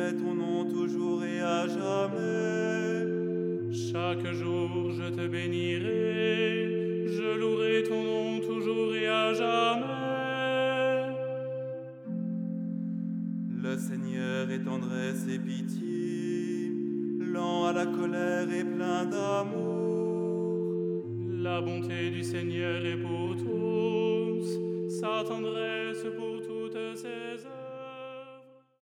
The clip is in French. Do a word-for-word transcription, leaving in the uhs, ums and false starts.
bénirai ton nom toujours et à jamais. Chaque jour je te bénirai, je louerai ton nom toujours et à jamais. Le Seigneur est tendresse et pitié, lent à la colère et plein d'amour. La bonté du Seigneur est pour tous, sa tendresse pour toutes ses œuvres.